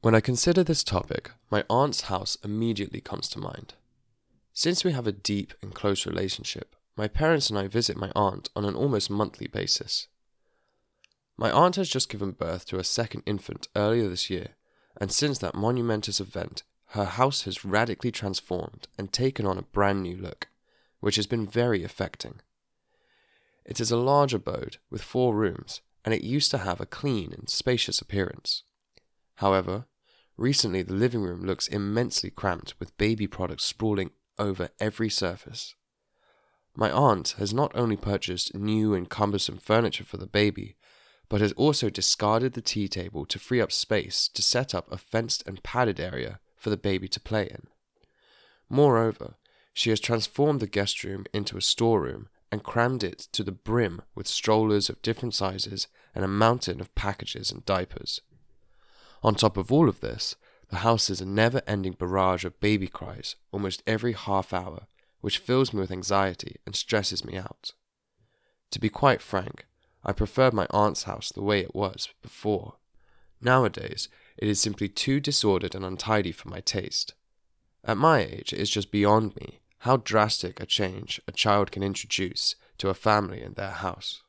When I consider this topic, my aunt's house immediately comes to mind. Since we have a deep and close relationship, my parents and I visit my aunt on an almost monthly basis. My aunt has just given birth to a second infant earlier this year, and since that monumentous event, her house has radically transformed and taken on a brand new look, which has been very affecting. It is a large abode with 4 rooms, and it used to have a clean and spacious appearance. However, recently the living room looks immensely cramped with baby products sprawling over every surface. My aunt has not only purchased new and cumbersome furniture for the baby, but has also discarded the tea table to free up space to set up a fenced and padded area for the baby to play in. Moreover, she has transformed the guest room into a storeroom and crammed it to the brim with strollers of different sizes and a mountain of packages and diapers. On top of all of this, the house is a never-ending barrage of baby cries almost every half hour, which fills me with anxiety and stresses me out. To be quite frank, I preferred my aunt's house the way it was before. Nowadays, it is simply too disordered and untidy for my taste. At my age, it is just beyond me how drastic a change a child can introduce to a family in their house.